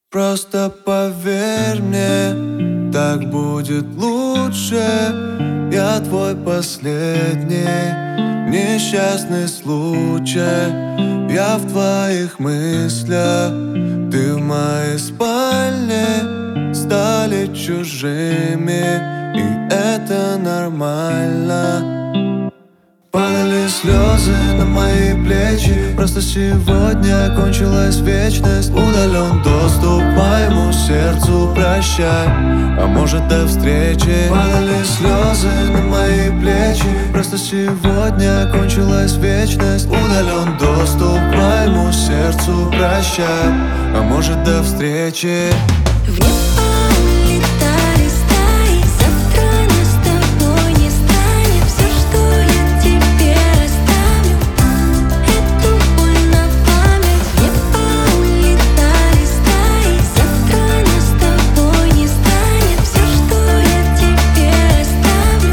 Просто поверь мне, так будет лучше. Я твой последний несчастный случай. Я в твоих мыслях, ты в моей спальне. Стали чужими, и это нормально. Падали слезы на мои плечи. Просто сегодня кончилась вечность. Удален доступ к моему сердцу, прощай, а может до встречи. Падали слезы на мои плечи. Просто сегодня кончилась вечность. Удален доступ к моему сердцу, прощай, а может до встречи. В небо улетали стаи, завтра нас с тобой не станет. Все, что я тебе оставлю, эту боль на память. В небо улетали стаи, завтра нас с тобой не станет. Все, что я тебе оставлю.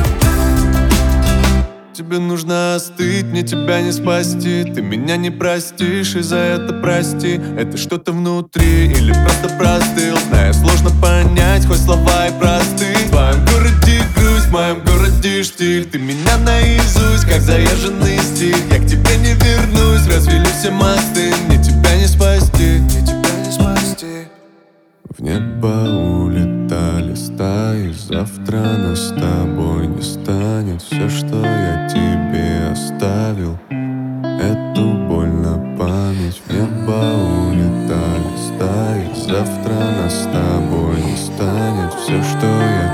Тебе нужно остыть, мне тебя не спасти. Ты меня не простишь, и за это прости. Это что-то внутри или просто простыл? Знаю, сложно понять, хоть слова и просты. В твоем городе грусть, в моем городе штиль. Ты меня наизусть, как заезженный стиль. Я к тебе не вернусь, развели все мосты. Мне тебя не спасти, мне тебя не спасти. В небо улетали стаи, завтра нас с тобой не станет. Все, что я тебе оставил, эту боль на память. В небо улетали стаи, завтра нас с тобой не станет. Все, что я